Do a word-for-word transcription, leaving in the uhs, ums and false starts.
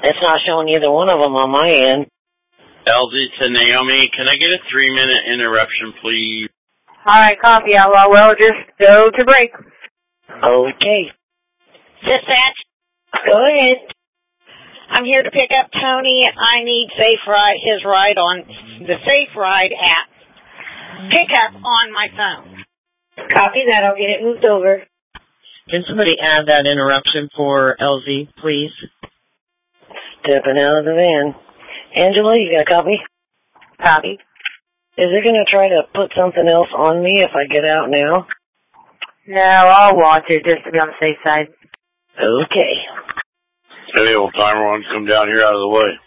It's not showing either one of them on my end. L Z to Naomi, can I get a three-minute interruption, please? All right, copy, Outlaw. Well, just go to break. Okay. Dispatch, Go ahead. I'm here to pick up Tony. I need Safe Ride, his ride on the Safe Ride app. Pick up on my phone. Copy that. I'll get it moved over. Can somebody add that interruption for L Z, please? Stepping out of the van. Angela, you got a copy? Copy. Is it going to try to put something else on me if I get out now? No, I'll watch it just to be on the safe side. Okay. Hey, old timer, why don't you come down here out of the way?